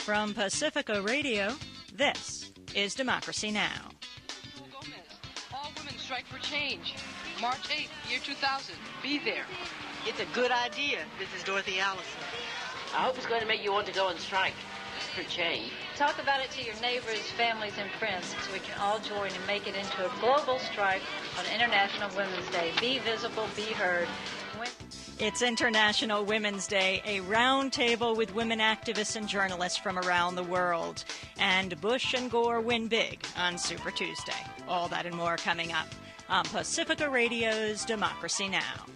From Pacifica Radio, this is Democracy Now! All women strike for change. March 8th, year 2000. Be there. It's a good idea. This is Dorothy Allison. I hope it's going to make you want to go and strike for change. Talk about it to your neighbors, families, and friends so we can all join and make it into a global strike on International Women's Day. Be visible, be heard. It's International Women's Day, a roundtable with women activists and journalists from around the world. And Bush and Gore win big on Super Tuesday. All that and more coming up on Pacifica Radio's Democracy Now!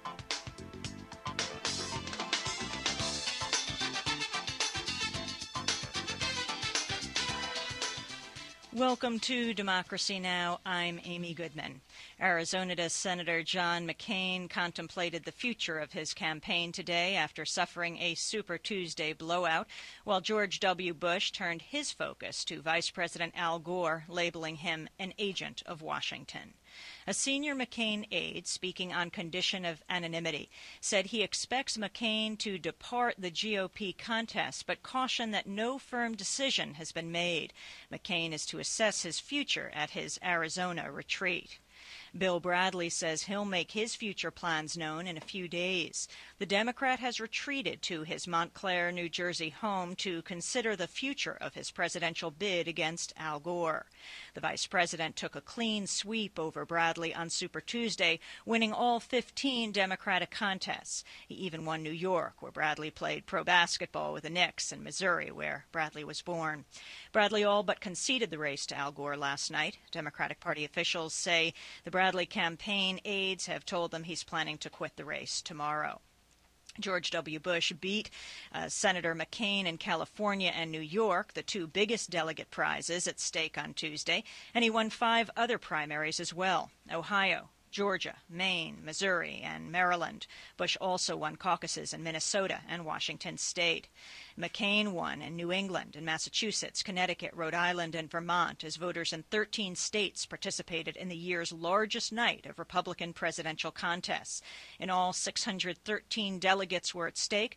Welcome to Democracy Now! I'm Amy Goodman. Arizona Senator John McCain contemplated the future of his campaign today after suffering a Super Tuesday blowout, while George W. Bush turned his focus to Vice President Al Gore, labeling him an agent of Washington. A senior McCain aide, speaking on condition of anonymity, said he expects McCain to depart the GOP contest, but cautioned that no firm decision has been made. McCain is to assess his future at his Arizona retreat. Bill Bradley says he'll make his future plans known in a few days. The Democrat has retreated to his Montclair, New Jersey home to consider the future of his presidential bid against Al Gore. The vice president took a clean sweep over Bradley on Super Tuesday, winning all 15 Democratic contests. He even won New York, where Bradley played pro basketball with the Knicks, and Missouri, where Bradley was born. Bradley all but conceded the race to Al Gore last night. Democratic Party officials say the Bradley campaign aides have told them he's planning to quit the race tomorrow. George W. Bush beat Senator McCain in California and New York, the two biggest delegate prizes at stake on Tuesday, and he won 5 other primaries as well: Ohio, Georgia, Maine, Missouri, and Maryland. Bush also won caucuses in Minnesota and Washington State. McCain won in New England and Massachusetts, Connecticut, Rhode Island, and Vermont as voters in 13 states participated in the year's largest night of Republican presidential contests. In all, 613 delegates were at stake.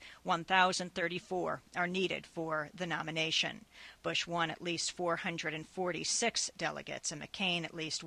1,034 are needed for the nomination. Bush won at least 446 delegates and McCain at least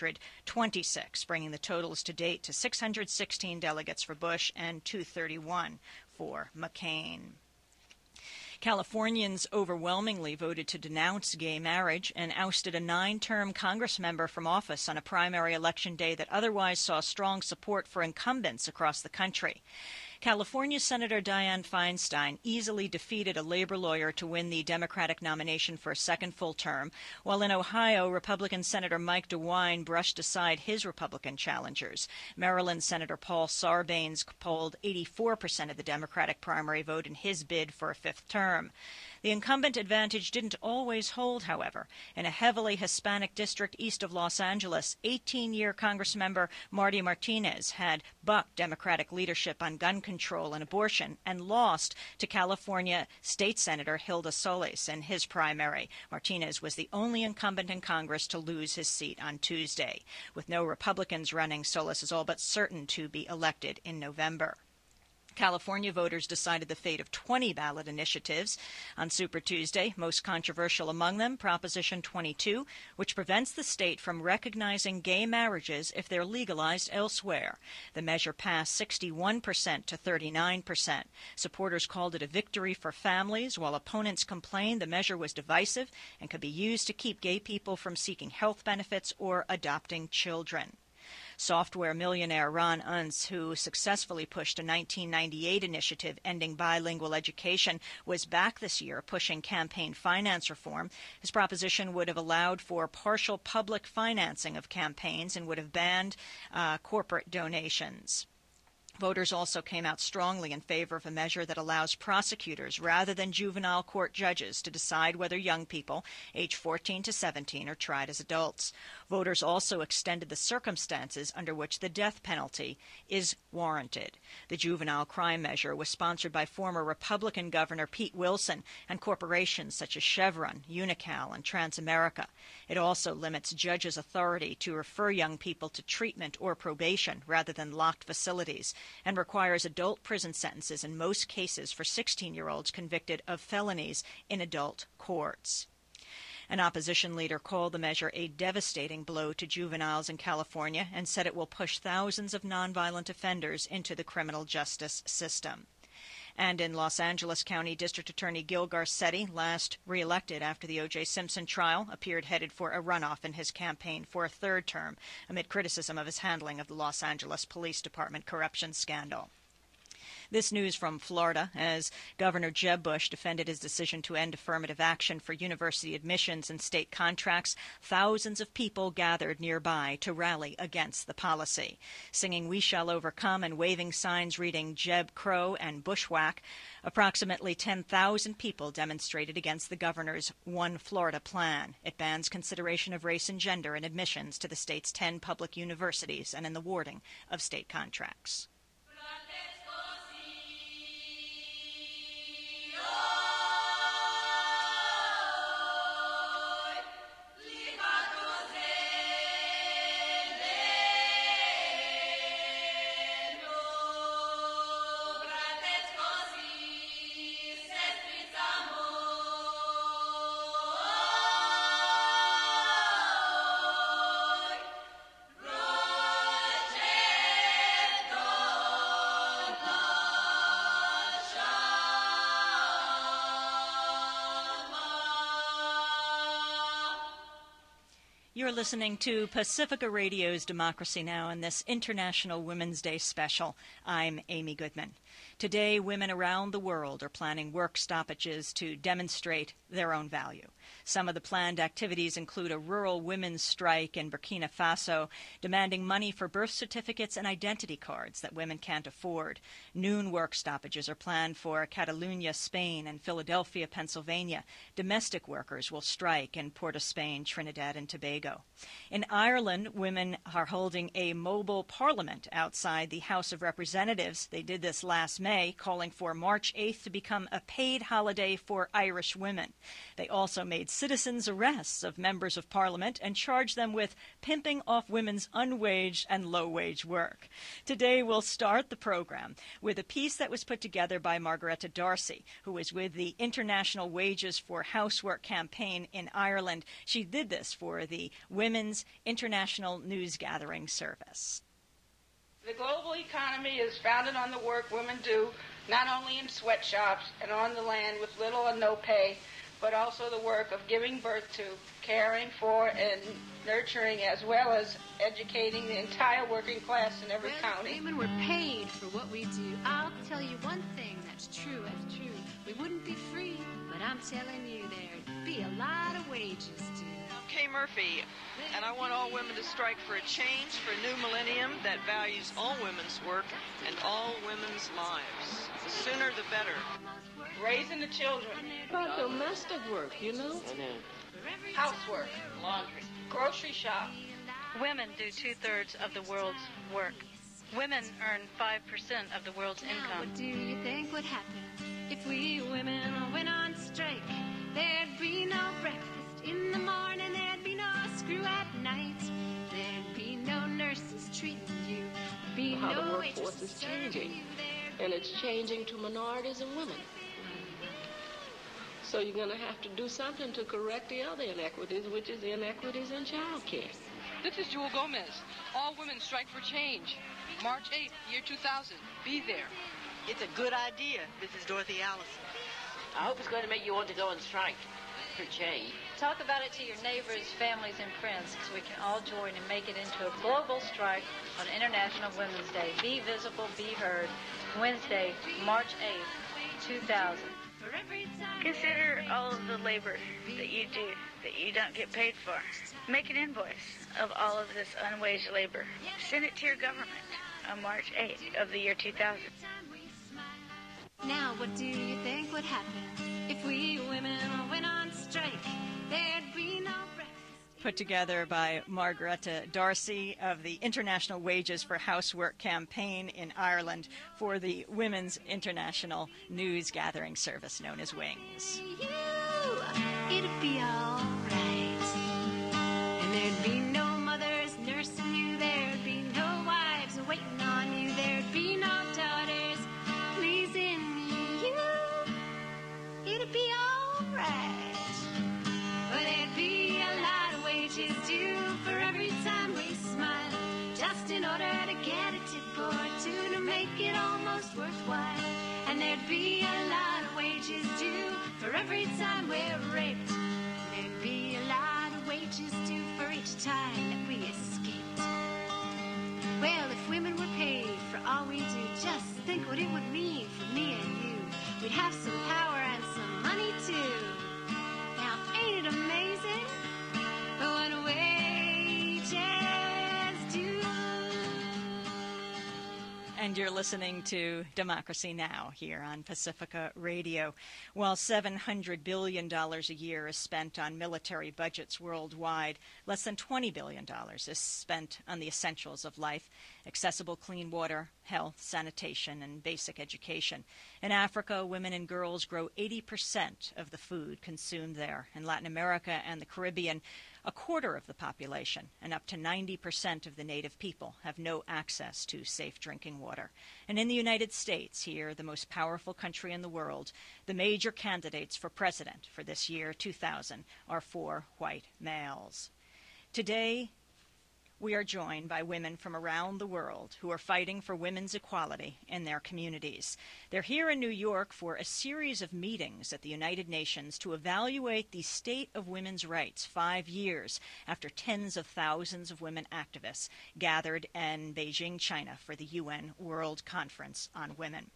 126, bringing the totals to date to 616 delegates for Bush and 231 for McCain. Californians overwhelmingly voted to denounce gay marriage and ousted a 9-term Congress member from office on a primary election day that otherwise saw strong support for incumbents across the country. California Senator Dianne Feinstein easily defeated a labor lawyer to win the Democratic nomination for a second full term, while in Ohio, Republican Senator Mike DeWine brushed aside his Republican challengers. Maryland Senator Paul Sarbanes polled 84% of the Democratic primary vote in his bid for a 5th term. The incumbent advantage didn't always hold, however. In a heavily Hispanic district east of Los Angeles, 18-year Congressmember Marty Martinez had bucked Democratic leadership on gun control and abortion and lost to California State Senator Hilda Solis in his primary. Martinez was the only incumbent in Congress to lose his seat on Tuesday. With no Republicans running, Solis is all but certain to be elected in November. California voters decided the fate of 20 ballot initiatives on Super Tuesday, most controversial among them Proposition 22, which prevents the state from recognizing gay marriages if they're legalized elsewhere. The measure passed 61% to 39%. Supporters called it a victory for families, while opponents complained the measure was divisive and could be used to keep gay people from seeking health benefits or adopting children. Software millionaire Ron Unz, who successfully pushed a 1998 initiative ending bilingual education, was back this year pushing campaign finance reform. His proposition would have allowed for partial public financing of campaigns and would have banned corporate donations. Voters also came out strongly in favor of a measure that allows prosecutors, rather than juvenile court judges, to decide whether young people, age 14 to 17, are tried as adults. Voters also extended the circumstances under which the death penalty is warranted. The juvenile crime measure was sponsored by former Republican Governor Pete Wilson and corporations such as Chevron, Unocal, and Transamerica. It also limits judges' authority to refer young people to treatment or probation rather than locked facilities, and requires adult prison sentences in most cases for 16-year-olds convicted of felonies in adult courts. An opposition leader called the measure a devastating blow to juveniles in California and said it will push thousands of nonviolent offenders into the criminal justice system. And in Los Angeles County District Attorney Gil Garcetti, last reelected after the O.J. Simpson trial, appeared headed for a runoff in his campaign for a third term amid criticism of his handling of the Los Angeles Police Department corruption scandal. This news from Florida, as Governor Jeb Bush defended his decision to end affirmative action for university admissions and state contracts. Thousands of people gathered nearby to rally against the policy. Singing "We Shall Overcome" and waving signs reading "Jeb Crow" and "Bushwhack," approximately 10,000 people demonstrated against the governor's One Florida plan. It bans consideration of race and gender in admissions to the state's 10 public universities and in the awarding of state contracts. You're listening to Pacifica Radio's Democracy Now! In this International Women's Day special. I'm Amy Goodman. Today, women around the world are planning work stoppages to demonstrate their own value. Some of the planned activities include a rural women's strike in Burkina Faso, demanding money for birth certificates and identity cards that women can't afford. Noon work stoppages are planned for Catalonia, Spain, and Philadelphia, Pennsylvania. Domestic workers will strike in Port of Spain, Trinidad, and Tobago. In Ireland, women are holding a mobile parliament outside the House of Representatives. They did this last May, calling for March 8th to become a paid holiday for Irish women. They also made citizens' arrests of members of Parliament and charged them with pimping off women's unwaged and low-wage work. Today we'll start the program with a piece that was put together by Margaretta Darcy, who is with the International Wages for Housework campaign in Ireland. She did this for the Women's International News Gathering Service. The global economy is founded on the work women do, not only in sweatshops and on the land with little or no pay, but also the work of giving birth to, caring for, and nurturing, as well as educating the entire working class in every county. Women were paid for what we do. I'll tell you one thing that's true. We wouldn't be free, but I'm telling you there'd be a lot of wages due. I'm Kay Murphy, and I want all women to strike for a change, for a new millennium that values all women's work and all women's lives. The sooner the better. Raising the children. About domestic work, you know? Housework. Laundry. Grocery shop. Women do 2/3 of the world's work. Women earn 5% of the world's Now, income. what do you think would happen if we women went on strike? There'd be no breakfast in the morning, there'd be no screw at night, there'd be no nurses treating you, there'd be How the no workforce waitresses is serving changing. you, And it's changing to minorities and women. So you're going to have to do something to correct the other inequities, which is inequities in child care. This is Jewel Gomez. All women strike for change. March 8th, year 2000. Be there. It's a good idea. This is Dorothy Allison. I hope it's going to make you want to go and strike for change. Talk about it to your neighbors, families, and friends so we can all join and make it into a global strike on International Women's Day. Be visible, be heard. Wednesday, March 8th, 2000. Consider all of the labor that you do that you don't get paid for. Make an invoice of all of this unwaged labor. Send it to your government on March 8th of the year 2000. Now, what do you think would happen if we women went on strike? There'd be no breakfast put together by Margareta Darcy of the International Wages for Housework campaign in Ireland for the Women's International News Gathering Service known as WINGS. It'd be alright, and there'd be no mothers nursing you, there'd be no wives waiting on you, there'd be no daughters pleasing you. It'd be alright, but there'd be a lot of wages due for every time we smile, just in order to get a tip or two to make it almost worthwhile. And there'd be a lot of wages due for every time we're raped. There'd be a lot of wages due for each time that we escaped. Well, if women were paid for all we do, just think what it would mean for me and you. We'd have some power and some money too. Now, ain't it amazing what wages do? And you're listening to Democracy Now! Here on Pacifica Radio. While $700 billion a year is spent on military budgets worldwide, less than $20 billion is spent on the essentials of life: accessible clean water, health, sanitation, and basic education. In Africa, women and girls grow 80% of the food consumed there. In Latin America and the Caribbean, a quarter of the population and up to 90% of the native people have no access to safe drinking water. And in the United States, here, the most powerful country in the world, the major candidates for president for this year, 2000, are 4 white males. Today, we are joined by women from around the world who are fighting for women's equality in their communities. They're here in New York for a series of meetings at the United Nations to evaluate the state of women's rights 5 years after tens of thousands of women activists gathered in Beijing, China for the UN World Conference on Women.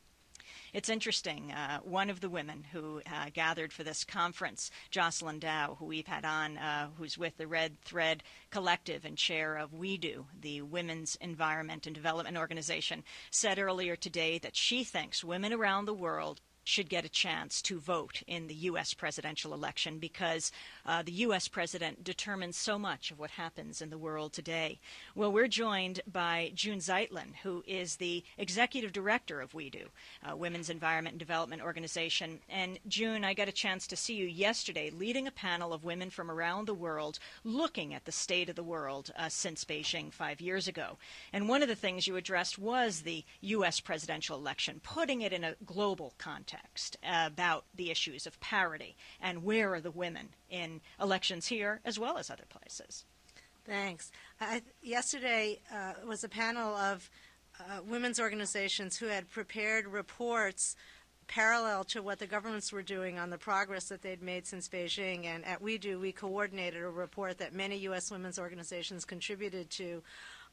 It's interesting, one of the women who gathered for this conference, Jocelyn Dow, who we've had on, who's with the Red Thread Collective and chair of We Do, the Women's Environment and Development Organization, said earlier today that she thinks women around the world should get a chance to vote in the U.S. presidential election because the U.S. president determines so much of what happens in the world today. Well, we're joined by June Zeitlin, who is the executive director of We Do, Women's Environment and Development Organization. And June, I got a chance to see you yesterday leading a panel of women from around the world looking at the state of the world since Beijing 5 years ago. And one of the things you addressed was the U.S. presidential election, putting it in a global context about the issues of parity and where are the women in elections here as well as other places. Thanks. Yesterday was a panel of women's organizations who had prepared reports parallel to what the governments were doing on the progress that they'd made since Beijing. And at We Do, we coordinated a report that many U.S. women's organizations contributed to,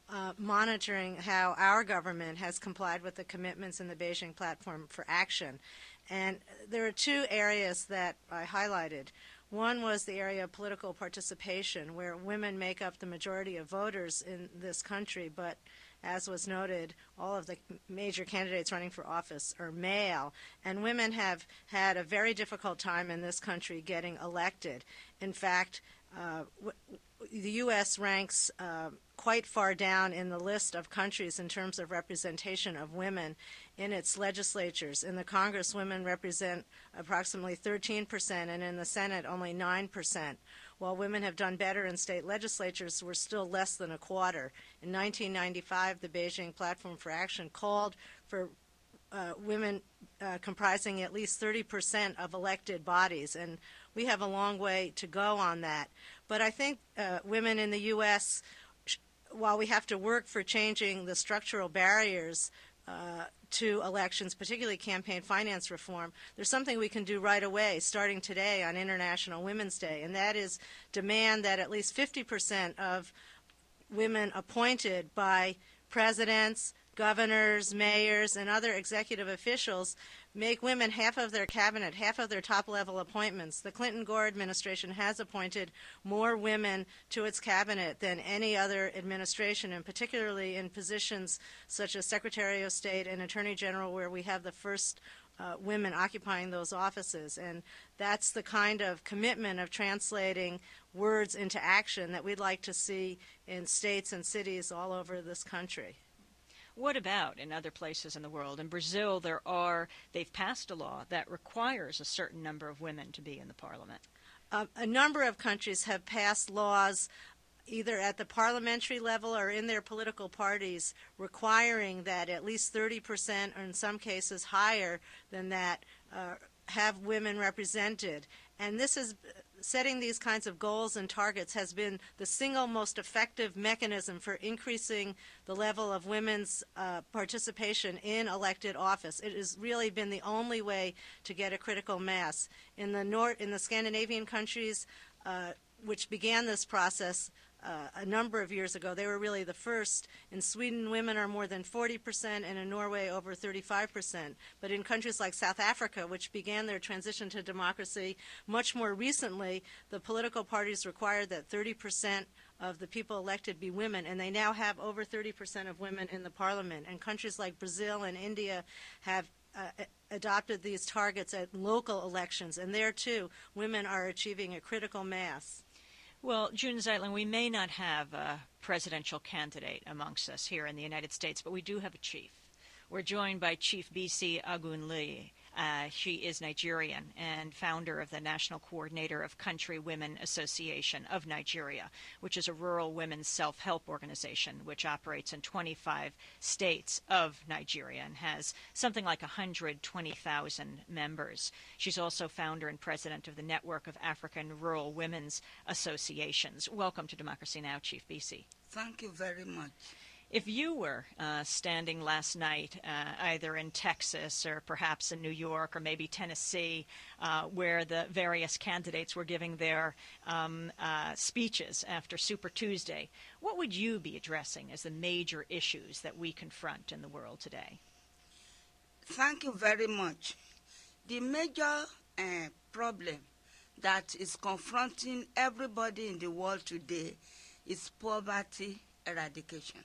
monitoring how our government has complied with the commitments in the Beijing Platform for Action. And there are 2 areas that I highlighted. One was the area of political participation, where women make up the majority of voters in this country, but as was noted, all of the major candidates running for office are male, and women have had a very difficult time in this country getting elected. In fact, the U.S. ranks quite far down in the list of countries in terms of representation of women in its legislatures. In the Congress, women represent approximately 13%, and in the Senate, only 9%. While women have done better in state legislatures, we're still less than a quarter. In 1995, the Beijing Platform for Action called for women comprising at least 30% of elected bodies, and we have a long way to go on that. But I think women in the U.S., while we have to work for changing the structural barriers to elections, particularly campaign finance reform, there's something we can do right away, starting today on International Women's Day, and that is demand that at least 50% of women appointed by presidents, governors, mayors, and other executive officials make women half of their cabinet, half of their top-level appointments. The Clinton-Gore administration has appointed more women to its cabinet than any other administration, and particularly in positions such as Secretary of State and Attorney General, where we have the first women occupying those offices. And that's the kind of commitment of translating words into action that we'd like to see in states and cities all over this country. What about in other places in the world? In Brazil, they've passed a law that requires a certain number of women to be in the parliament. A number of countries have passed laws either at the parliamentary level or in their political parties requiring that at least 30%, or in some cases higher than that, have women represented. And this is setting these kinds of goals and targets has been the single most effective mechanism for increasing the level of women's participation in elected office. It has really been the only way to get a critical mass. In the Scandinavian countries, which began this process a number of years ago, they were really the first. In Sweden, women are more than 40%, and in Norway, over 35%. But in countries like South Africa, which began their transition to democracy much more recently, the political parties required that 30% of the people elected be women, and they now have over 30% of women in the parliament. And countries like Brazil and India have adopted these targets at local elections, and there, too, women are achieving a critical mass. Well, June Zeitlin, we may not have a presidential candidate amongst us here in the United States, but we do have a chief. We're joined by Chief Bisi Agunle. She is Nigerian and founder of the National Coordinator of Country Women Association of Nigeria, which is a rural women's self-help organization which operates in 25 states of Nigeria and has something like 120,000 members. She's also founder and president of the Network of African Rural Women's Associations. Welcome to Democracy Now!, Chief Bisi. Thank you very much. If you were standing last night either in Texas or perhaps in New York or maybe Tennessee where the various candidates were giving their speeches after Super Tuesday, what would you be addressing as the major issues that we confront in the world today? Thank you very much. The major problem that is confronting everybody in the world today is poverty eradication.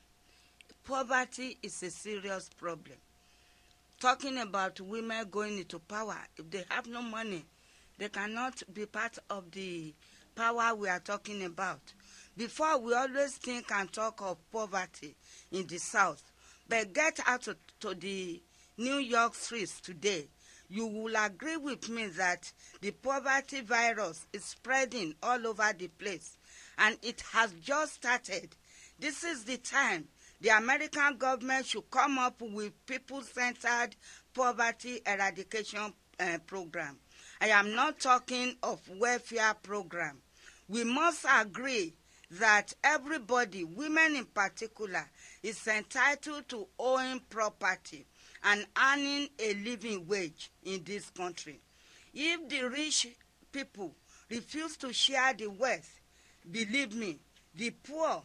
Poverty is a serious problem. Talking about women going into power, if they have no money, they cannot be part of the power we are talking about. Before, we always think and talk of poverty in the South, but get out to the New York streets today, you will agree with me that the poverty virus is spreading all over the place, and it has just started. This is the time the American government should come up with people-centered poverty eradication program. I am not talking of welfare program. We must agree that everybody, women in particular, is entitled to owning property and earning a living wage in this country. If the rich people refuse to share the wealth, believe me, the poor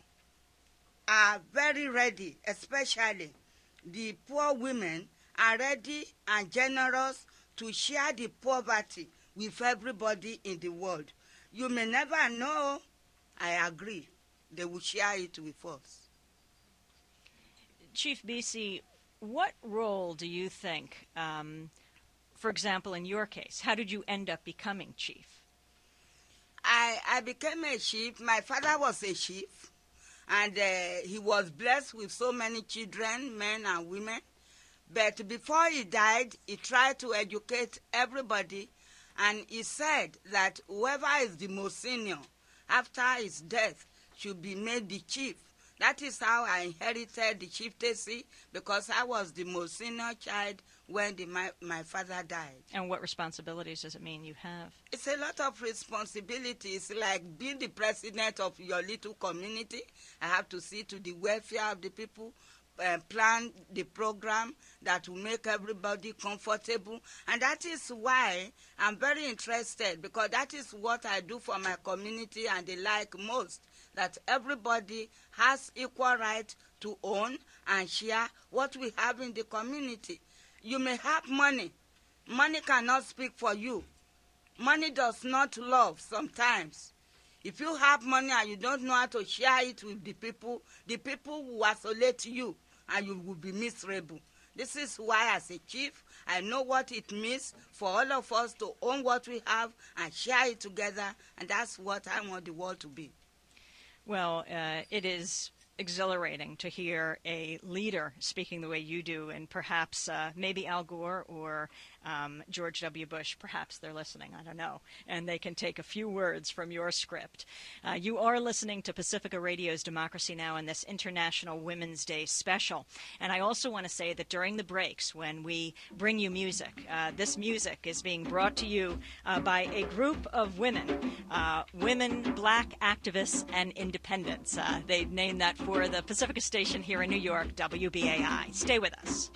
are very ready, especially the poor women are ready and generous to share the poverty with everybody in the world. You may never know, I agree, they will share it with us. Chief Bisi, what role do you think, for example, in your case, how did you end up becoming chief? I became a chief. My father was a chief. And he was blessed with so many children, men and women. But before he died, he tried to educate everybody. And he said that whoever is the most senior after his death should be made the chief. That is how I inherited the chieftaincy, because I was the most senior child when my father died. And what responsibilities does it mean you have? It's a lot of responsibilities, like being the president of your little community. I have to see to the welfare of the people, plan the program that will make everybody comfortable. And that is why I'm very interested, because that is what I do for my community and they like most, that everybody has equal right to own and share what we have in the community. You may have money. Money cannot speak for you. Money does not love sometimes. If you have money and you don't know how to share it with the people will isolate you and you will be miserable. This is why, as a chief, I know what it means for all of us to own what we have and share it together, and that's what I want the world to be. Well, it is exhilarating to hear a leader speaking the way you do, and perhaps maybe Al Gore or George W. Bush, perhaps they're listening, I don't know, and they can take a few words from your script. You are listening to Pacifica Radio's Democracy Now! And this International Women's Day special. And I also want to say that during the breaks, when we bring you music, this music is being brought to you by a group of women, women, black activists, and independents. They named that for the Pacifica station here in New York, WBAI. Stay with us.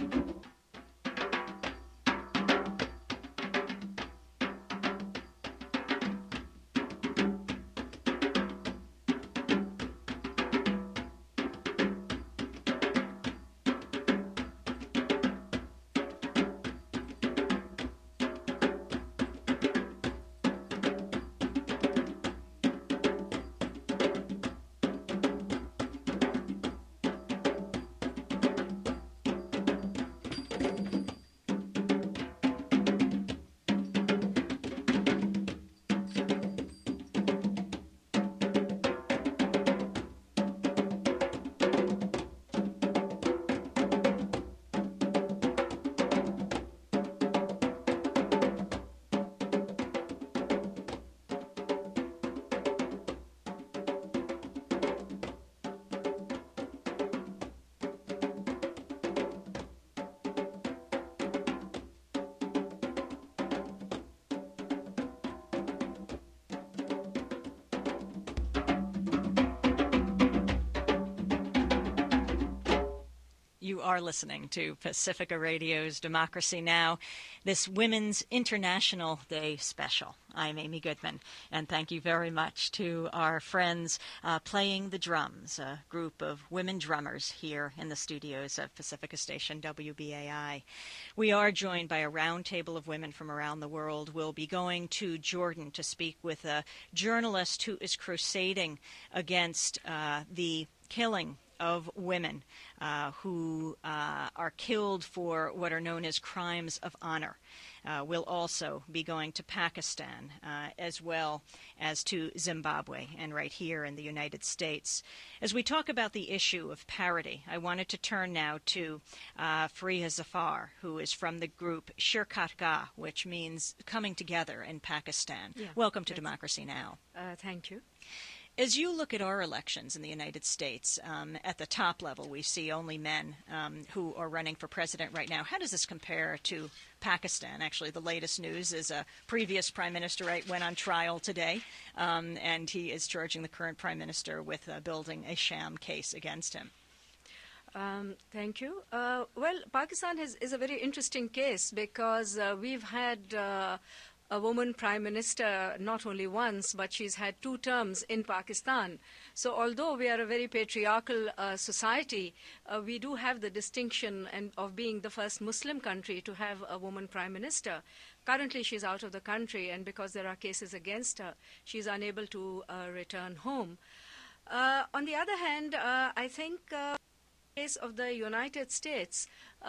You are listening to Pacifica Radio's Democracy Now!, this Women's International Day special. I'm Amy Goodman, and thank you very much to our friends playing the drums, a group of women drummers here in the studios of Pacifica Station WBAI. We are joined by a round table of women from around the world. We'll be going to Jordan to speak with a journalist who is crusading against the killing of women who are killed for what are known as crimes of honor. We'll also be going to Pakistan as well as to Zimbabwe and right here in the United States. As we talk about the issue of parity, I wanted to turn now to Fariha Zafar, who is from the group Shirkat Gah, which means coming together in Pakistan. Yeah, welcome to Democracy Now! Thank you. As you look at our elections in the United States, at the top level, we see only men who are running for president right now. How does this compare to Pakistan? Actually, the latest news is a previous prime minister went on trial today, and he is charging the current prime minister with building a sham case against him. Thank you. Well, Pakistan is a very interesting case because we've had a woman prime minister not only once, but she's had 2 terms in Pakistan. So although we are a very patriarchal society, we do have the distinction of being the first Muslim country to have a woman prime minister. Currently, she's out of the country, and because there are cases against her, she's unable to return home. On the other hand, I think in the case of the United States,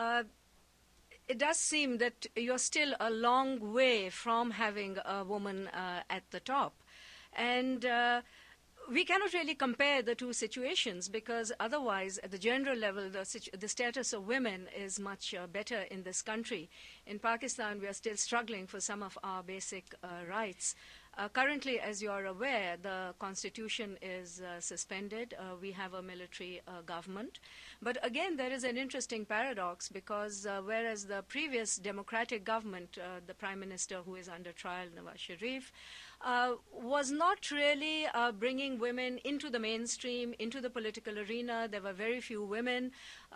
it does seem that you're still a long way from having a woman at the top. And we cannot really compare the two situations because otherwise, at the general level, the status of women is much better in this country. In Pakistan, we are still struggling for some of our basic rights. Currently, as you are aware, the constitution is suspended. We have a military government. But again, there is an interesting paradox because whereas the previous democratic government, the prime minister who is under trial, Nawaz Sharif, was not really bringing women into the mainstream, into the political arena. There were very few women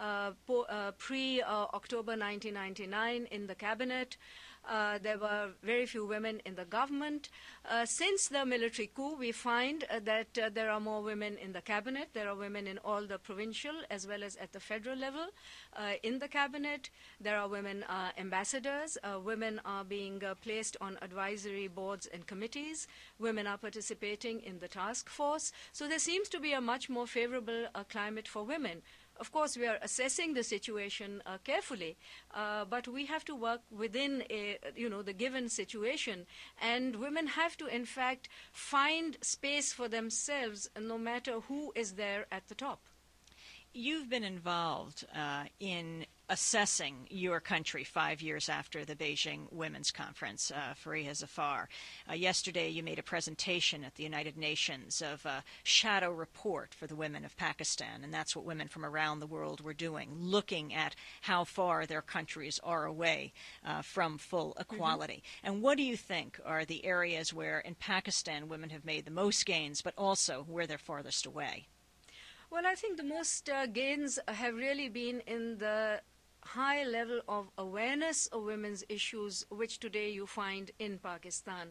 pre-October 1999 in the cabinet. There were very few women in the government. Since the military coup, we find that there are more women in the cabinet. There are women in all the provincial as well as at the federal level in the cabinet. There are women ambassadors. Women are being placed on advisory boards and committees. Women are participating in the task force. So there seems to be a much more favorable climate for women. Of course, we are assessing the situation carefully, but we have to work within the given situation, and women have to, in fact, find space for themselves no matter who is there at the top. You've been involved in assessing your country 5 years after the Beijing Women's Conference, Fariha Zafar. Yesterday you made a presentation at the United Nations of a shadow report for the women of Pakistan, and that's what women from around the world were doing, looking at how far their countries are away from full equality. And what do you think are the areas where in Pakistan women have made the most gains, but also where they're farthest away? Well, I think the most gains have really been in the high level of awareness of women's issues, which today you find in Pakistan.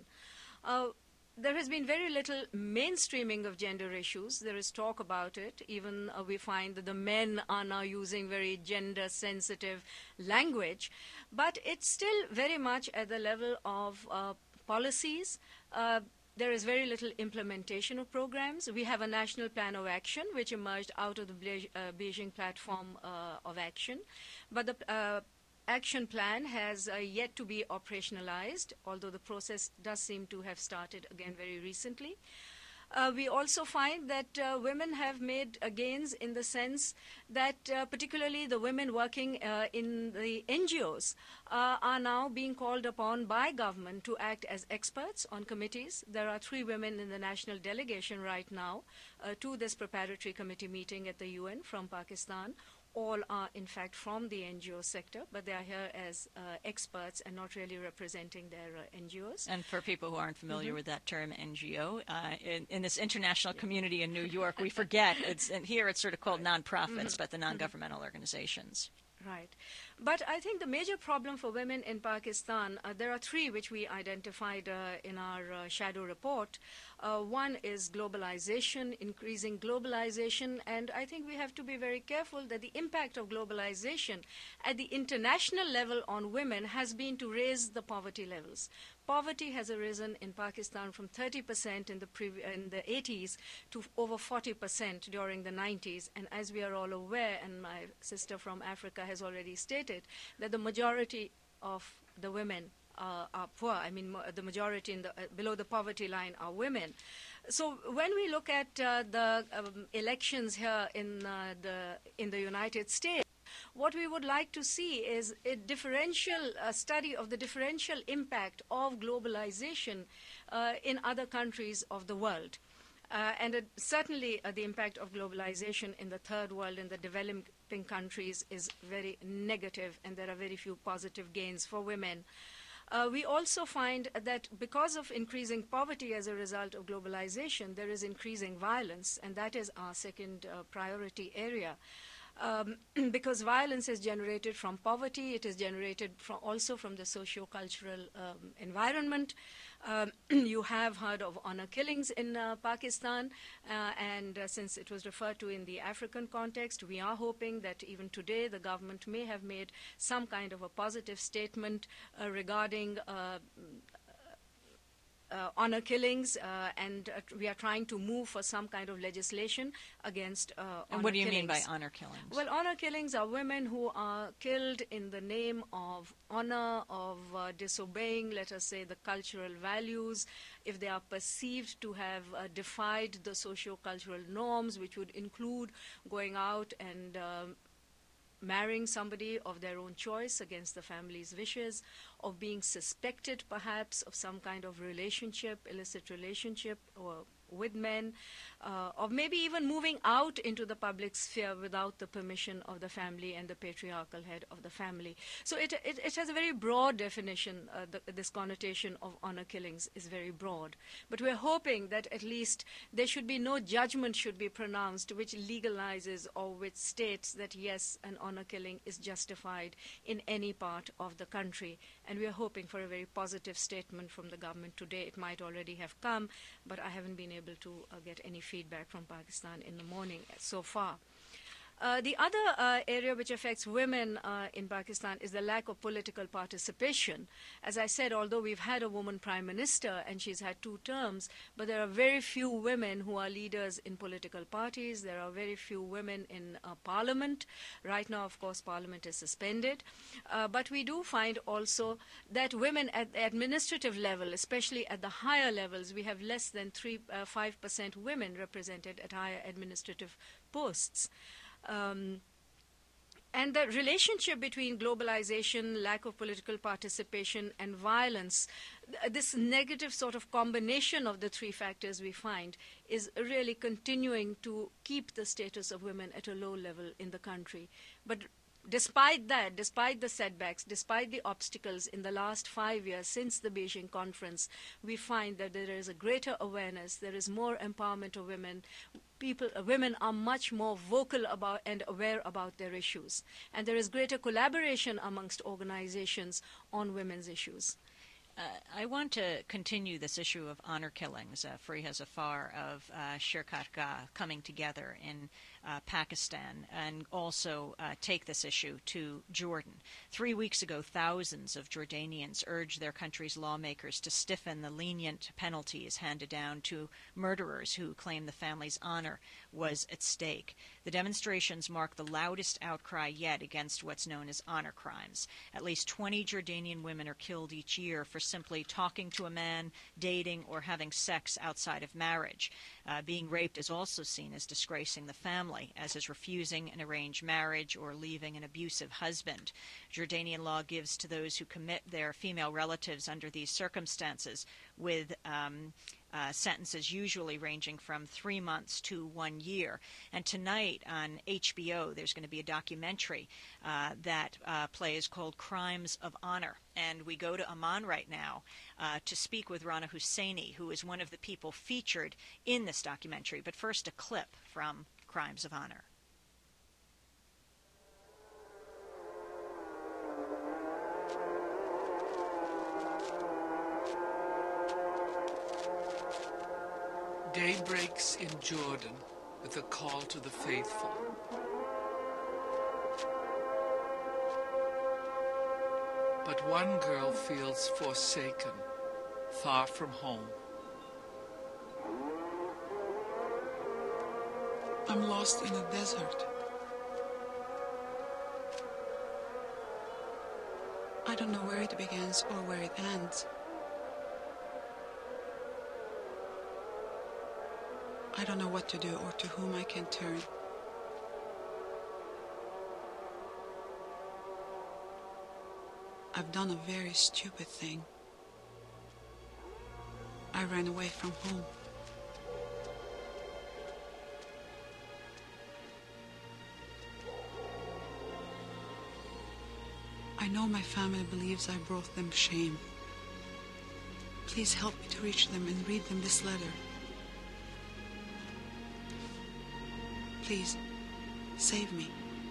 There has been very little mainstreaming of gender issues. There is talk about it. Even we find that the men are now using very gender-sensitive language. But it's still very much at the level of policies. There is very little implementation of programs. We have a national plan of action which emerged out of the Beijing platform of action. But the action plan has yet to be operationalized, although the process does seem to have started again very recently. We also find that women have made gains in the sense that particularly the women working in the NGOs are now being called upon by government to act as experts on committees. There are 3 women in the national delegation right now to this preparatory committee meeting at the UN from Pakistan. All are, in fact, from the NGO sector, but they are here as experts and not really representing their NGOs. And for people who aren't familiar with that term, NGO, in this international community in New York, we forget, and here it's sort of called nonprofits, but the non-governmental organizations. Right. But I think the major problem for women in Pakistan, there are 3 which we identified in our shadow report. One is globalization, increasing globalization, and I think we have to be very careful that the impact of globalization at the international level on women has been to raise the poverty levels. Poverty has arisen in Pakistan from 30% in the 80s to over 40% during the 90s. And as we are all aware, and my sister from Africa has already stated, that the majority of the women are poor. I mean, the majority in below the poverty line are women. So when we look at the elections here in the United States, what we would like to see is a differential study of the differential impact of globalization in other countries of the world. And certainly the impact of globalization in the third world, in the developing countries, is very negative, and there are very few positive gains for women. We also find that because of increasing poverty as a result of globalization, there is increasing violence, and that is our second priority area. Because violence is generated from poverty, it is generated also from the socio-cultural environment. You have heard of honor killings in Pakistan, and since it was referred to in the African context, we are hoping that even today the government may have made some kind of a positive statement regarding honor killings, and we are trying to move for some kind of legislation against honor killings. And what do you mean by honor killings? Well, honor killings are women who are killed in the name of honor, of disobeying, let us say, the cultural values, if they are perceived to have defied the socio-cultural norms, which would include going out and marrying somebody of their own choice against the family's wishes, of being suspected perhaps of some kind of relationship, illicit relationship, or with men, or maybe even moving out into the public sphere without the permission of the family and the patriarchal head of the family. So it has a very broad definition. This connotation of honor killings is very broad. But we're hoping that at least there should be no judgment should be pronounced which legalizes or which states that yes, an honor killing is justified in any part of the country. And we're hoping for a very positive statement from the government today. It might already have come, but I haven't been able to get any feedback from Pakistan in the morning so far. The other area which affects women in Pakistan is the lack of political participation. As I said, although we've had a woman prime minister and she's had 2 terms, but there are very few women who are leaders in political parties. There are very few women in parliament. Right now, of course, parliament is suspended. But we do find also that women at the administrative level, especially at the higher levels, we have less than 5% women represented at higher administrative posts. And the relationship between globalization, lack of political participation, and violence, this negative sort of combination of the 3 factors we find is really continuing to keep the status of women at a low level in the country. But despite that, despite the setbacks, despite the obstacles in the last 5 years since the Beijing conference, we find that there is a greater awareness, there is more empowerment of women. Women are much more vocal about and aware about their issues. And there is greater collaboration amongst organizations on women's issues. I want to continue this issue of honor killings, Fariha Zafar of Shirkat Gah coming together in Pakistan, and also take this issue to Jordan. 3 weeks ago, thousands of Jordanians urged their country's lawmakers to stiffen the lenient penalties handed down to murderers who claim the family's honor was at stake. The demonstrations mark the loudest outcry yet against what's known as honor crimes. At least 20 Jordanian women are killed each year for simply talking to a man, dating, or having sex outside of marriage. Being raped is also seen as disgracing the family, as is refusing an arranged marriage or leaving an abusive husband. Jordanian law gives to those who commit their female relatives under these circumstances with sentences usually ranging from 3 months to 1 year. And tonight on HBO, there's going to be a documentary that plays called Crimes of Honor. And we go to Amman right now to speak with Rana Husseini, who is one of the people featured in this documentary. But first, a clip from Crimes of Honor. Day breaks in Jordan with a call to the faithful. But one girl feels forsaken, far from home. I'm lost in a desert. I don't know where it begins or where it ends. I don't know what to do or to whom I can turn. I've done a very stupid thing. I ran away from home. I know my family believes I brought them shame. Please help me to reach them and read them this letter. Please, save me.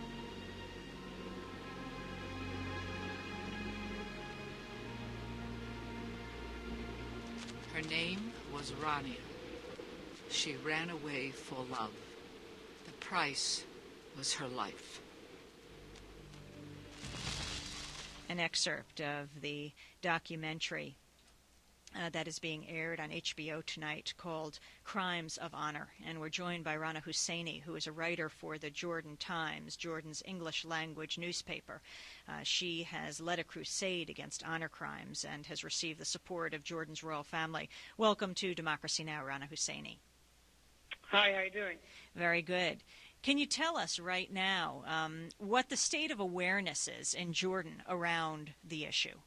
Her name was Rania. She ran away for love. The price was her life. An excerpt of the documentary that is being aired on HBO tonight called Crimes of Honor. And we're joined by Rana Husseini, who is a writer for the Jordan Times, Jordan's English language newspaper. She has led a crusade against honor crimes and has received the support of Jordan's royal family. Welcome to Democracy Now!, Rana Husseini. Hi, how are you doing? Very good. Can you tell us right now what the state of awareness is in Jordan around the issue?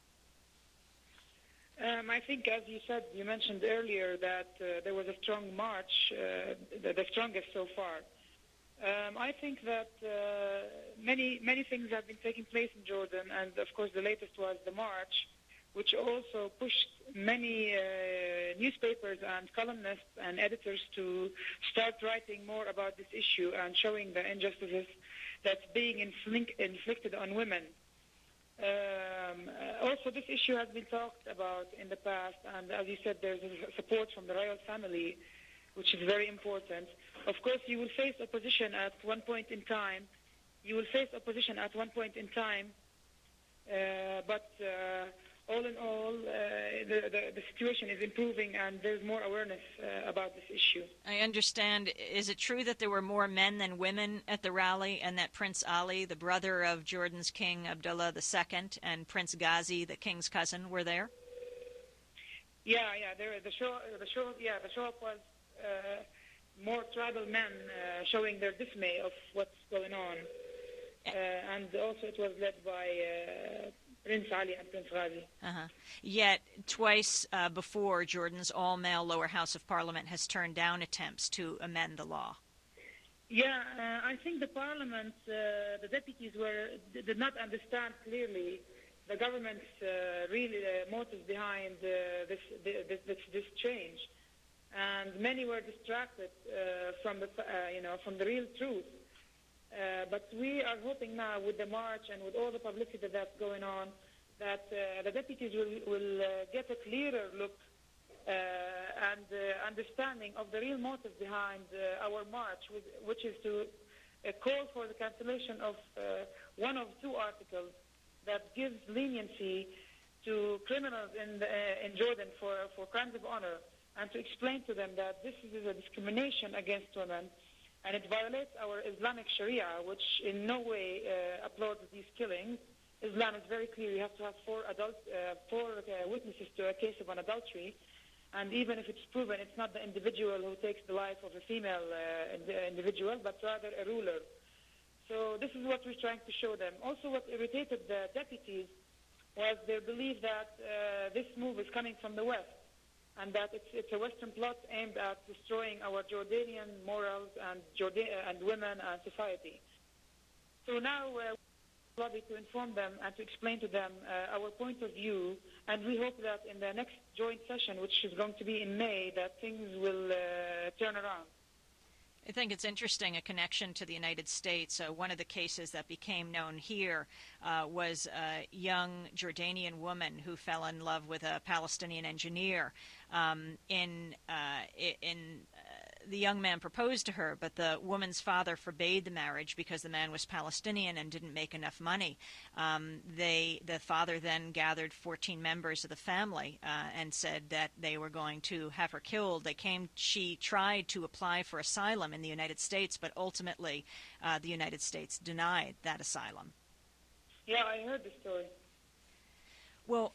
I think, as you said, you mentioned earlier that there was a strong march, the strongest so far. I think that many things have been taking place in Jordan, and of course the latest was the march, which also pushed many newspapers and columnists and editors to start writing more about this issue and showing the injustices that's being inflicted on women. Also, this issue has been talked about in the past, and as you said, there's support from the royal family which is very important. Of course, you will face opposition at one point in time. But all in all, the situation is improving, and there's more awareness about this issue. I understand. Is it true that there were more men than women at the rally, and that Prince Ali, the brother of Jordan's King Abdullah II, and Prince Ghazi, the king's cousin, were there? Yeah. The show up was more tribal men showing their dismay of what's going on, and also it was led by Prince Ali and Prince Ghazi. Yet, twice before, Jordan's all-male lower house of parliament has turned down attempts to amend the law. Yeah, I think the parliament, the deputies did not understand clearly the government's really motives behind this change, and many were distracted from the real truth. But we are hoping now, with the march and with all the publicity that's going on, that the deputies will get a clearer look and understanding of the real motive behind our march, which is to call for the cancellation of one of two articles that gives leniency to criminals in Jordan for crimes of honor, and to explain to them that this is a discrimination against women, and it violates our Islamic Sharia, which in no way applauds these killings. Islam is very clear. You have to have four witnesses to a case of an adultery, and even if it's proven, it's not the individual who takes the life of a female individual, but rather a ruler. So this is what we're trying to show them. Also, what irritated the deputies was their belief that this move is coming from the West, and that it's a Western plot aimed at destroying our Jordanian morals and women and society. So now we're lobby to inform them and to explain to them our point of view, and we hope that in the next joint session, which is going to be in May, that things will turn around. I think it's interesting, a connection to the United States. One of the cases that became known here was a young Jordanian woman who fell in love with a Palestinian engineer. The young man proposed to her, but the woman's father forbade the marriage because the man was Palestinian and didn't make enough money. The father then gathered 14 members of the family and said that they were going to have her killed. She tried to apply for asylum in the United States, but ultimately the United States denied that asylum. Yeah, I heard the story. Well,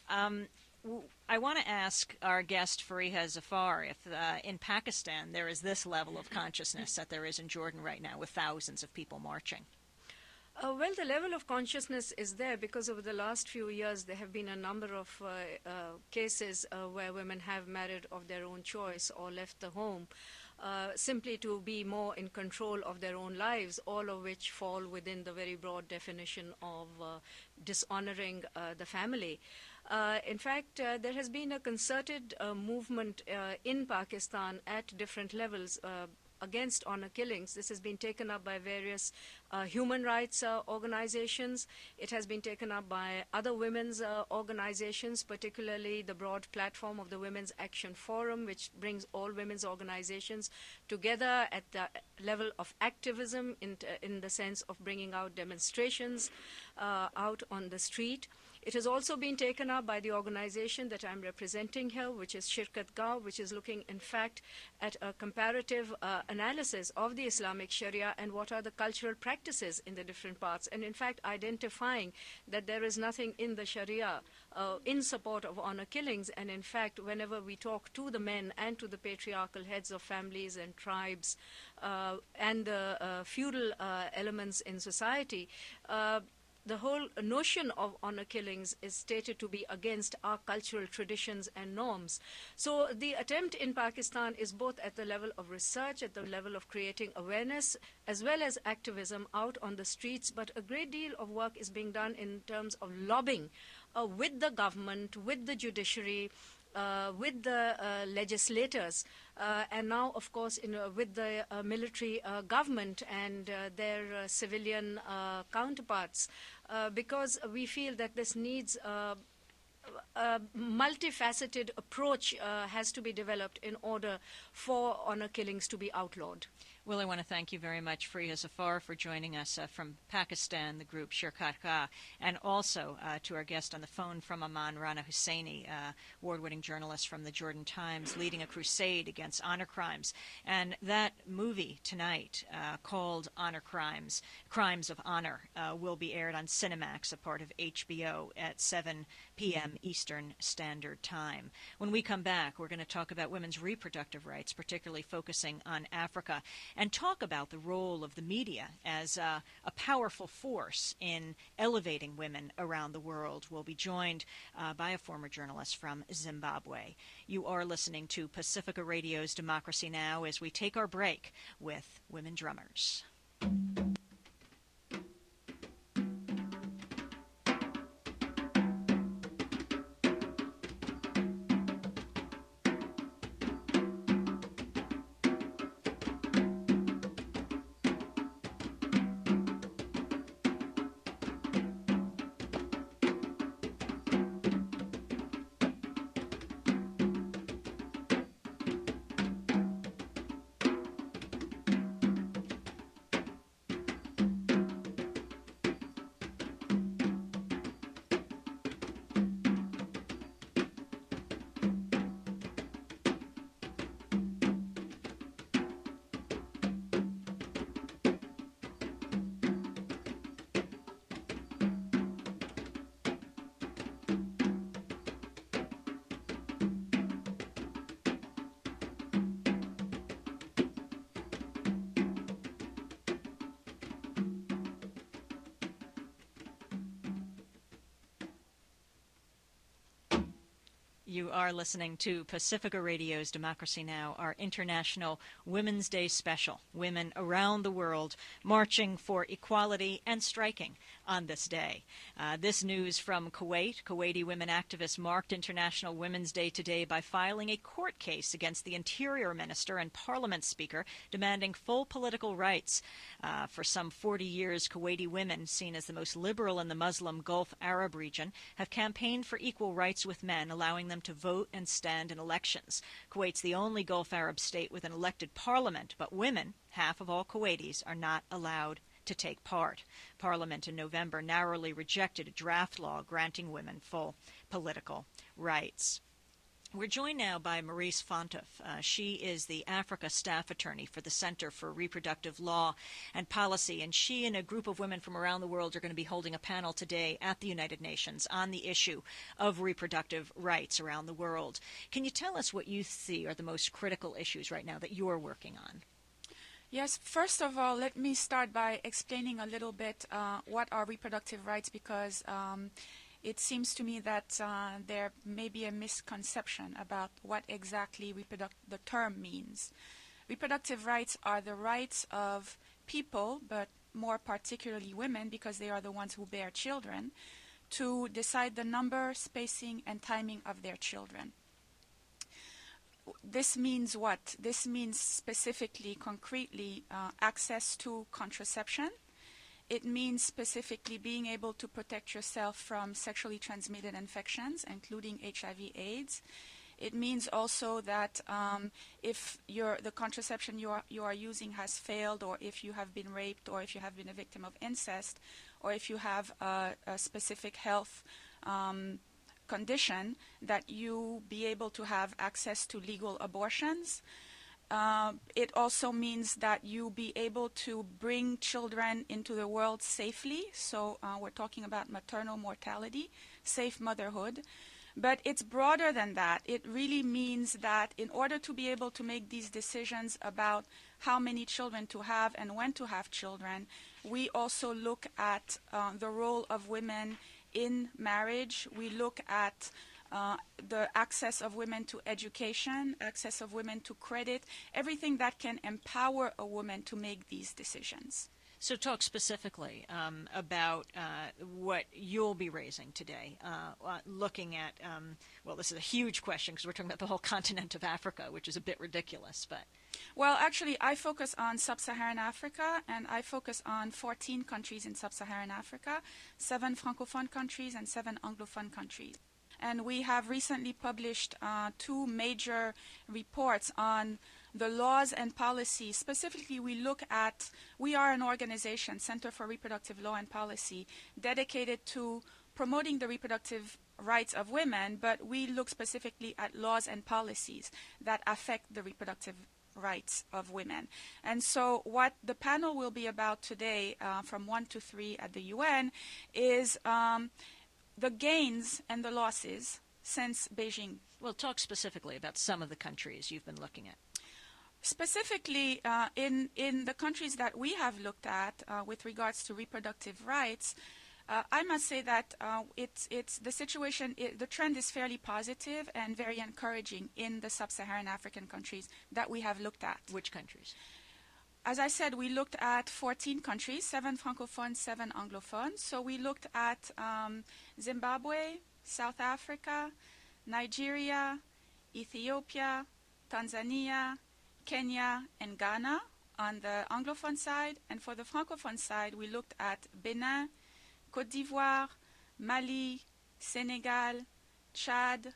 I want to ask our guest, Fariha Zafar, if in Pakistan there is this level of consciousness that there is in Jordan right now, with thousands of people marching. Well, the level of consciousness is there because over the last few years there have been a number of cases where women have married of their own choice or left the home simply to be more in control of their own lives, all of which fall within the very broad definition of dishonoring the family. In fact, there has been a concerted movement in Pakistan at different levels against honor killings. This has been taken up by various human rights organizations. It has been taken up by other women's organizations, particularly the broad platform of the Women's Action Forum, which brings all women's organizations together at the level of activism in the sense of bringing out demonstrations out on the street. It has also been taken up by the organization that I'm representing here, which is Shirkat Gaon, which is looking, in fact, at a comparative analysis of the Islamic Sharia and what are the cultural practices in the different parts, and in fact identifying that there is nothing in the Sharia in support of honor killings. And in fact, whenever we talk to the men and to the patriarchal heads of families and tribes and the feudal elements in society, the whole notion of honor killings is stated to be against our cultural traditions and norms. So the attempt in Pakistan is both at the level of research, at the level of creating awareness, as well as activism out on the streets. But a great deal of work is being done in terms of lobbying with the government, with the judiciary, with the legislators, and now, of course, with the military government and their civilian counterparts, because we feel that this needs multifaceted approach has to be developed in order for honor killings to be outlawed. Well, I want to thank you very much, Fariha Zafar, for joining us from Pakistan, the group Shirkat Ka, and also to our guest on the phone from Amman, Rana Husseini, award-winning journalist from the Jordan Times, leading a crusade against honor crimes. And that movie tonight called Honor Crimes, Crimes of Honor, will be aired on Cinemax, a part of HBO, at 7 p.m. Eastern Standard Time. When we come back, we're going to talk about women's reproductive rights, particularly focusing on Africa, and talk about the role of the media as a powerful force in elevating women around the world. We'll be joined by a former journalist from Zimbabwe. You are listening to Pacifica Radio's Democracy Now! As we take our break with Women Drummers. You are listening to Pacifica Radio's Democracy Now!, our International Women's Day special. Women around the world marching for equality and striking on this day. This news from Kuwait. Kuwaiti women activists marked International Women's Day today by filing a court case against the Interior Minister and Parliament Speaker, demanding full political rights. For some 40 years, Kuwaiti women, seen as the most liberal in the Muslim Gulf Arab region, have campaigned for equal rights with men, allowing them to vote and stand in elections. Kuwait's the only Gulf Arab state with an elected parliament, but women, half of all Kuwaitis, are not allowed to take part. Parliament in November narrowly rejected a draft law granting women full political rights. We're joined now by Maurice Fontov. She is the Africa staff attorney for the Center for Reproductive Law and Policy, and she and a group of women from around the world are going to be holding a panel today at the United Nations on the issue of reproductive rights around the world. Can you tell us what you see are the most critical issues right now that you're working on? Yes, first of all, let me start by explaining a little bit what are reproductive rights, because it seems to me that there may be a misconception about what exactly the term means. Reproductive rights are the rights of people, but more particularly women, because they are the ones who bear children, to decide the number, spacing, and timing of their children. This means what? This means specifically, concretely, access to contraception. It means specifically being able to protect yourself from sexually transmitted infections, including HIV/AIDS. It means also that if the contraception you are using has failed, or if you have been raped, or if you have been a victim of incest, or if you have a specific health condition, that you be able to have access to legal abortions. It also means that you be able to bring children into the world safely. So we're talking about maternal mortality, safe motherhood. But it's broader than that. It really means that in order to be able to make these decisions about how many children to have and when to have children, we also look at the role of women in marriage. We look at the access of women to education, access of women to credit, everything that can empower a woman to make these decisions. So talk specifically about what you'll be raising today, looking at, well, this is a huge question because we're talking about the whole continent of Africa, which is a bit ridiculous, but... Well, actually, I focus on sub-Saharan Africa, and I focus on 14 countries in sub-Saharan Africa, 7 Francophone countries and 7 Anglophone countries. And we have recently published 2 major reports on the laws and policies. Specifically, we are an organization, Center for Reproductive Law and Policy, dedicated to promoting the reproductive rights of women, but we look specifically at laws and policies that affect the reproductive rights of women. And so what the panel will be about today, from 1 to 3 at the UN, is the gains and the losses since Beijing. Well, talk specifically about some of the countries you've been looking at. Specifically, in the countries that we have looked at with regards to reproductive rights, I must say that it's the situation, the trend is fairly positive and very encouraging in the sub-Saharan African countries that we have looked at. Which countries? As I said, we looked at 14 countries, 7 francophones, 7 anglophones. So we looked at Zimbabwe, South Africa, Nigeria, Ethiopia, Tanzania, Kenya, and Ghana on the anglophone side. And for the francophone side, we looked at Benin, Côte d'Ivoire, Mali, Senegal, Chad,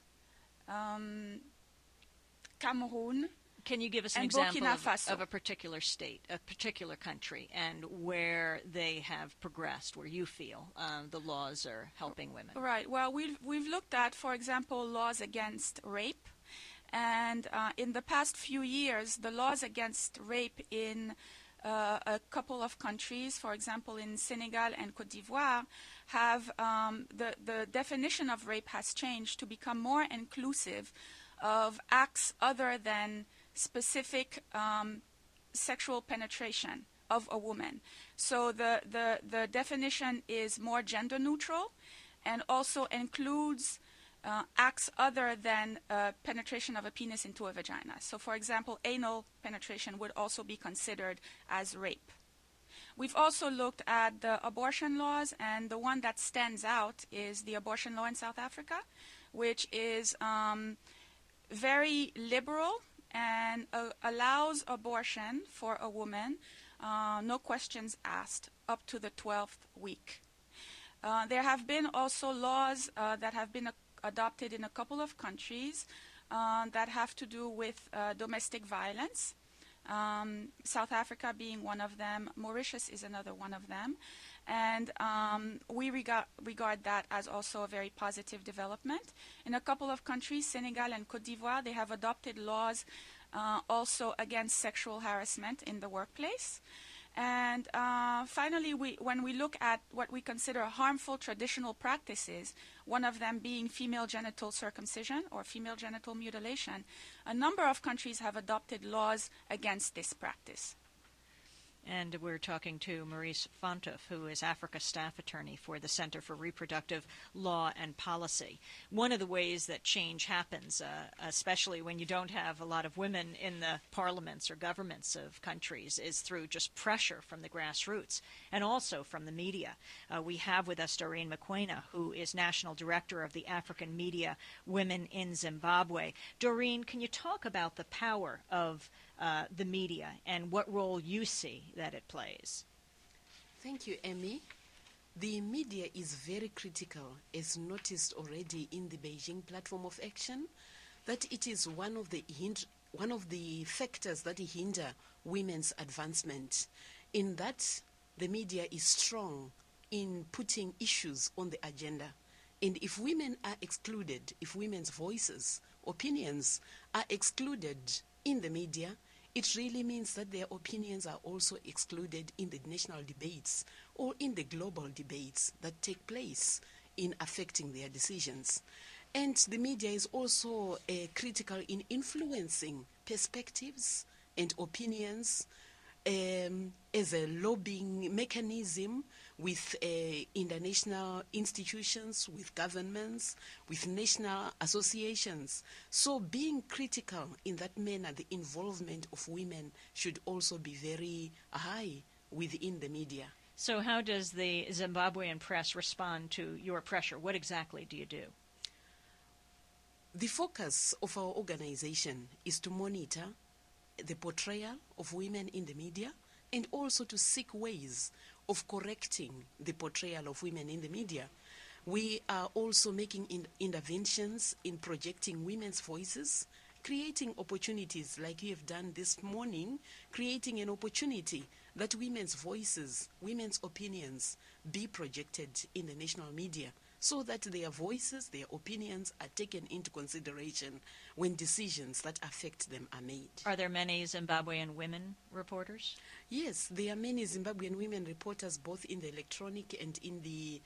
Cameroon. Can you give us an example of a particular state, a particular country, and where they have progressed, where you feel the laws are helping women? Right. Well, we've looked at, for example, laws against rape. And in the past few years, the laws against rape in a couple of countries, for example, in Senegal and Côte d'Ivoire, have the definition of rape has changed to become more inclusive of acts other than specific sexual penetration of a woman. So the definition is more gender neutral and also includes acts other than penetration of a penis into a vagina. So, for example, anal penetration would also be considered as rape. We've also looked at the abortion laws, and the one that stands out is the abortion law in South Africa, which is very liberal and allows abortion for a woman, no questions asked, up to the 12th week. There have been also laws that have been adopted in a couple of countries that have to do with domestic violence. South Africa being one of them, Mauritius is another one of them, and we regard that as also a very positive development. In a couple of countries, Senegal and Côte d'Ivoire, they have adopted laws also against sexual harassment in the workplace. And finally, when we look at what we consider harmful traditional practices, one of them being female genital circumcision or female genital mutilation, a number of countries have adopted laws against this practice. And we're talking to Maurice Fonthof, who is Africa Staff Attorney for the Center for Reproductive Law and Policy. One of the ways that change happens, especially when you don't have a lot of women in the parliaments or governments of countries, is through just pressure from the grassroots and also from the media. We have with us Doreen Mokoena, who is National Director of the African Media Women in Zimbabwe. Doreen, can you talk about the power of the media and what role you see that it plays? Thank you, Amy. The media is very critical, as noticed already in the Beijing Platform of Action, that it is one of the factors that hinder women's advancement, in that the media is strong in putting issues on the agenda. And if women are excluded, if women's voices, opinions are excluded in the media, it really means that their opinions are also excluded in the national debates or in the global debates that take place in affecting their decisions. And the media is also critical in influencing perspectives and opinions as a lobbying mechanism with international institutions, with governments, with national associations. So being critical in that manner, the involvement of women should also be very high within the media. So how does the Zimbabwean press respond to your pressure? What exactly do you do? The focus of our organization is to monitor the portrayal of women in the media and also to seek ways of correcting the portrayal of women in the media. We are also making interventions in projecting women's voices, creating opportunities like you have done this morning, creating an opportunity that women's voices, women's opinions be projected in the national media so that their voices, their opinions are taken into consideration when decisions that affect them are made. Are there many Zimbabwean women reporters? Yes, there are many Zimbabwean women reporters both in the electronic and in the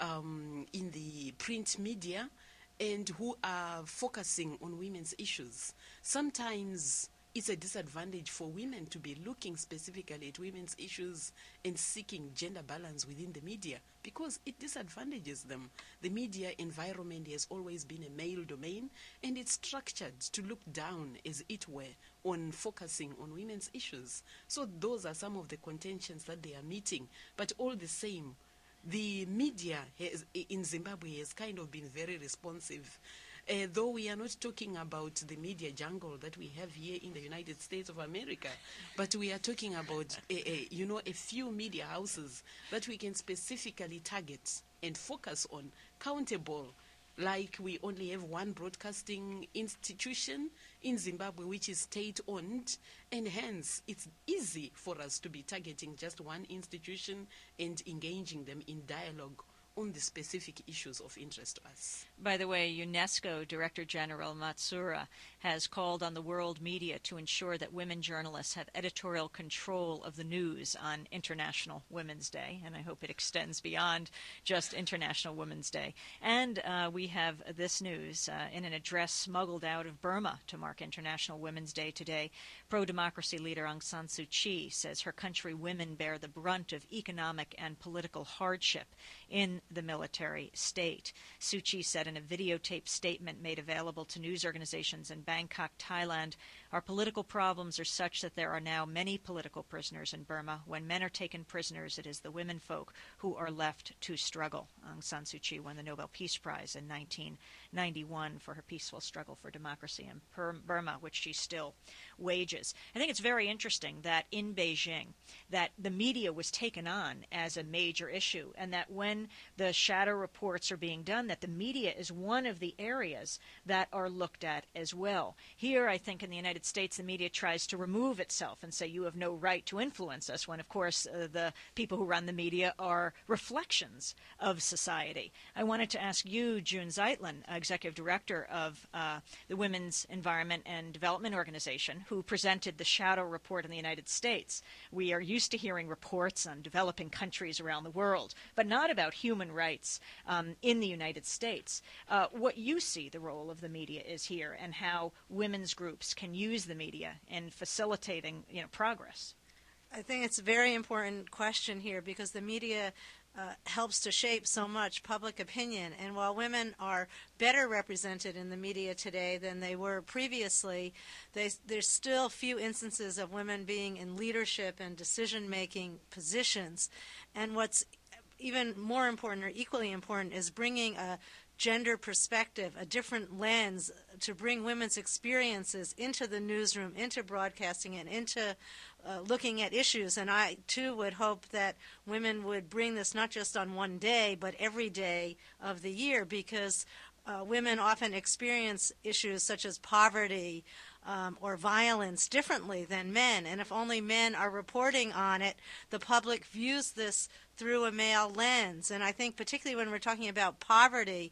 print media, and who are focusing on women's issues. Sometimes it's a disadvantage for women to be looking specifically at women's issues and seeking gender balance within the media because it disadvantages them. The media environment has always been a male domain, and it's structured to look down, as it were, on focusing on women's issues. So those are some of the contentions that they are meeting. But all the same, the media in Zimbabwe has kind of been very responsive. Though we are not talking about the media jungle that we have here in the United States of America, but we are talking about, a few media houses that we can specifically target and focus on, countable. Like we only have one broadcasting institution in Zimbabwe which is state-owned, and hence it's easy for us to be targeting just one institution and engaging them in dialogue on the specific issues of interest to us. By the way, UNESCO Director General Matsura has called on the world media to ensure that women journalists have editorial control of the news on International Women's Day, and I hope it extends beyond just International Women's Day. And we have this news in an address smuggled out of Burma to mark International Women's Day today. Pro-democracy leader Aung San Suu Kyi says her country women bear the brunt of economic and political hardship in the military state. Suu Kyi said in a videotaped statement made available to news organizations in Bangkok, Thailand, "Our political problems are such that there are now many political prisoners in Burma. When men are taken prisoners, it is the women folk who are left to struggle." Aung San Suu Kyi won the Nobel Peace Prize in 1991 for her peaceful struggle for democracy in Burma, which she still wages. I think it's very interesting that in Beijing, that the media was taken on as a major issue, and that when the shadow reports are being done, that the media is one of the areas that are looked at as well. Here, I think in the United States, the media tries to remove itself and say you have no right to influence us, when of course the people who run the media are reflections of society. I wanted to ask you, June Zeitlin, Executive Director of the Women's Environment and Development Organization, who presented the shadow report in the United States. We are used to hearing reports on developing countries around the world, but not about human rights in the United States. What you see the role of the media is here, and how women's groups can use the media in facilitating progress. I think it's a very important question here, because the media helps to shape so much public opinion. And while women are better represented in the media today than they were previously, there's still few instances of women being in leadership and decision-making positions. And what's even more important, or equally important, is bringing a gender perspective, a different lens, to bring women's experiences into the newsroom, into broadcasting, and into looking at issues. And I, too, would hope that women would bring this not just on one day, but every day of the year, because women often experience issues such as poverty or violence differently than men. And if only men are reporting on it, the public views this through a male lens. And I think particularly when we're talking about poverty,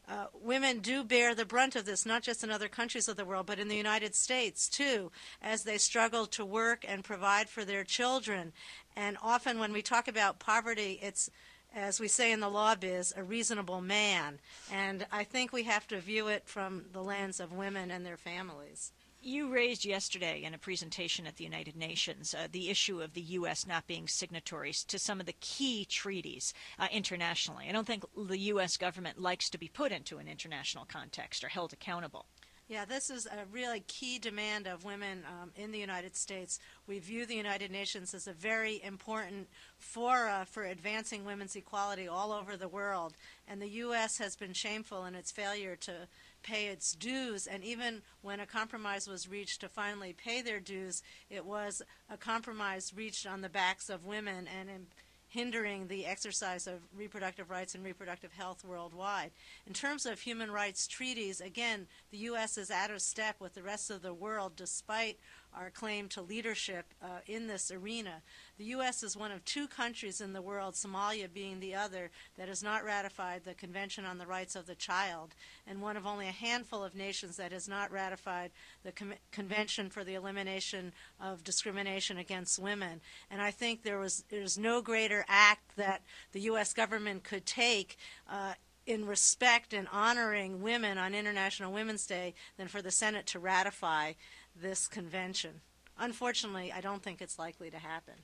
women do bear the brunt of this, not just in other countries of the world, but in the United States too, as they struggle to work and provide for their children. And often when we talk about poverty, it's, as we say in the law biz, a reasonable man. And I think we have to view it from the lens of women and their families. You raised yesterday in a presentation at the United Nations the issue of the U.S. not being signatories to some of the key treaties internationally. I don't think the U.S. government likes to be put into an international context or held accountable. Yeah, this is a really key demand of women in the United States. We view the United Nations as a very important fora for advancing women's equality all over the world. And the U.S. has been shameful in its failure to pay its dues. And even when a compromise was reached to finally pay their dues, it was a compromise reached on the backs of women and hindering the exercise of reproductive rights and reproductive health worldwide. In terms of human rights treaties, again, the U.S. is out of step with the rest of the world despite our claim to leadership in this arena. The U.S. is one of 2 countries in the world, Somalia being the other, that has not ratified the Convention on the Rights of the Child, and one of only a handful of nations that has not ratified the Convention for the Elimination of Discrimination Against Women. And I think there's no greater act that the U.S. government could take in respect and honoring women on International Women's Day than for the Senate to ratify this convention. Unfortunately, I don't think it's likely to happen.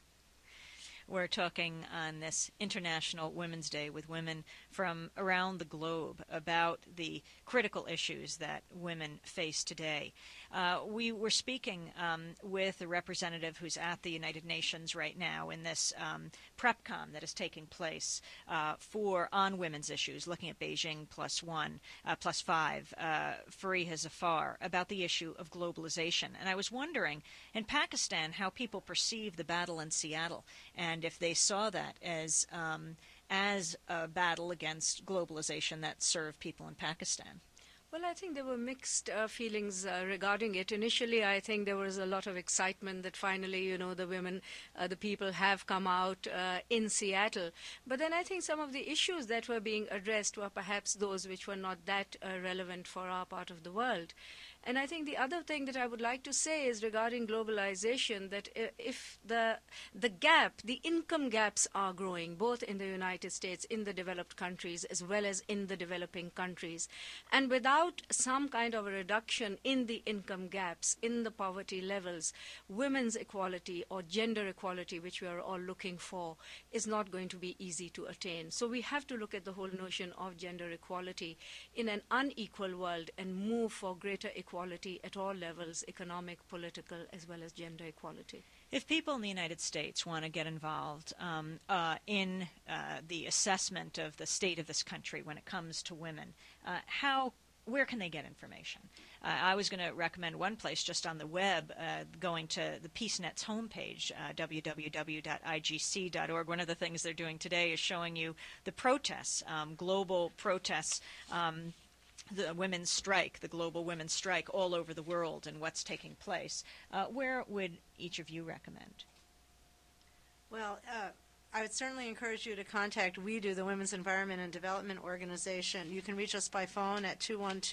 We're talking on this International Women's Day with women from around the globe about the critical issues that women face today. We were speaking with a representative who's at the United Nations right now in this PrepCom that is taking place on women's issues, looking at Beijing +5, Fariha Zafar, about the issue of globalization. And I was wondering, in Pakistan, how people perceive the battle in Seattle, and if they saw that as a battle against globalization that served people in Pakistan. Well, I think there were mixed feelings regarding it. Initially, I think there was a lot of excitement that finally, the women, the people have come out in Seattle. But then I think some of the issues that were being addressed were perhaps those which were not that relevant for our part of the world. And I think the other thing that I would like to say is regarding globalization, that if the gap, the income gaps are growing, both in the United States, in the developed countries, as well as in the developing countries. And without some kind of a reduction in the income gaps, in the poverty levels, women's equality or gender equality, which we are all looking for, is not going to be easy to attain. So we have to look at the whole notion of gender equality in an unequal world and move for greater equality at all levels, economic, political, as well as gender equality. If people in the United States want to get involved in the assessment of the state of this country when it comes to women, where can they get information? I was going to recommend one place just on the web, going to the PeaceNet's homepage, www.igc.org. One of the things they're doing today is showing you the protests, global protests, the women's strike, the global women's strike all over the world and what's taking place. Where would each of you recommend? Well, I would certainly encourage you to contact WEDO, the Women's Environment and Development Organization. You can reach us by phone at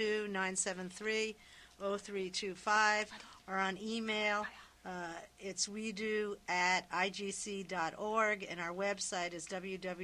212-973-0325 or on email. It's WEDO@igc.org, and our website is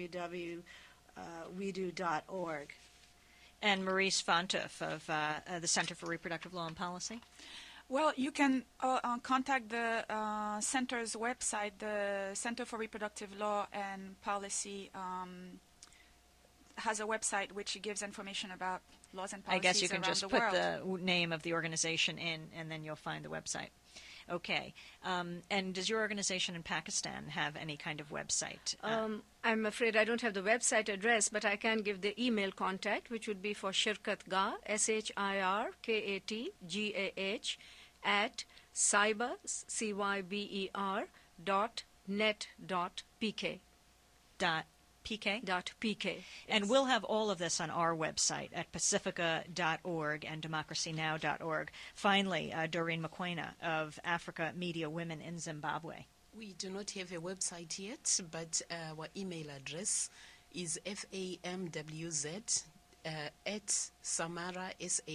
www.wedo.org. And Maurice Fontuf of the Center for Reproductive Law and Policy? Well, you can contact the center's website. The Center for Reproductive Law and Policy has a website which gives information about laws and policies I guess you can just put world. the name of the organization in, and then you'll find the website. Okay. And does your organization in Pakistan have any kind of website? I'm afraid I don't have the website address, but I can give the email contact, which would be for Shirkatgah, SHIRKATGAH, at cyber, CYBER.net.pk. .pk? And we'll have all of this on our website at pacifica.org and democracynow.org. Finally, Doreen Mokoena of Africa Media Women in Zimbabwe. We do not have a website yet, but our email address is famwz at samara,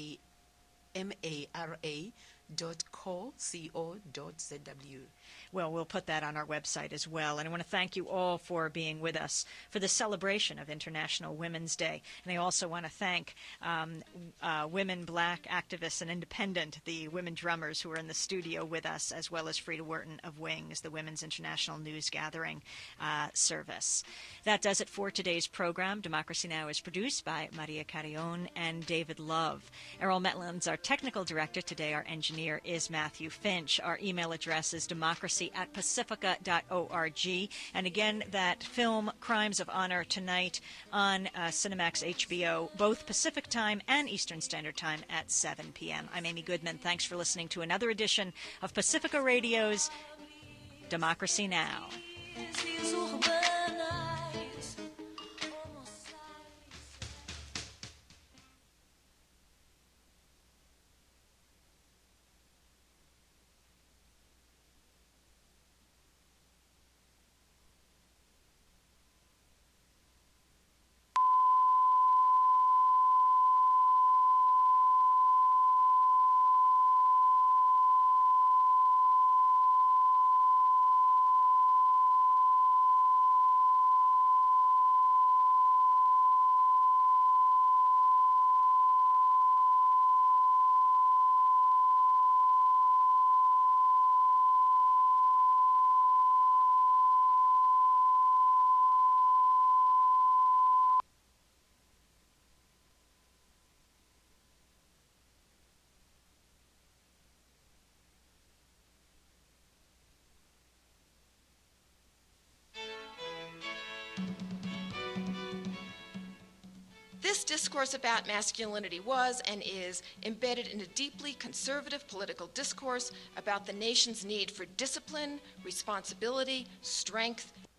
samara.co.zw. Well, we'll put that on our website as well. And I want to thank you all for being with us for the celebration of International Women's Day. And I also want to thank women, black activists, and independent, the women drummers who are in the studio with us, as well as Frida Wharton of WINGS, the Women's International News Gathering Service. That does it for today's program. Democracy Now! Is produced by Maria Carrion and David Love. Errol Metland's our technical director today. Our engineer is Matthew Finch. Our email address is democracy@pacifica.org. And again, that film Crimes of Honor tonight on Cinemax HBO, both Pacific Time and Eastern Standard Time at 7 p.m. I'm Amy Goodman. Thanks for listening to another edition of Pacifica Radio's Democracy Now! This discourse about masculinity was and is embedded in a deeply conservative political discourse about the nation's need for discipline, responsibility, strength,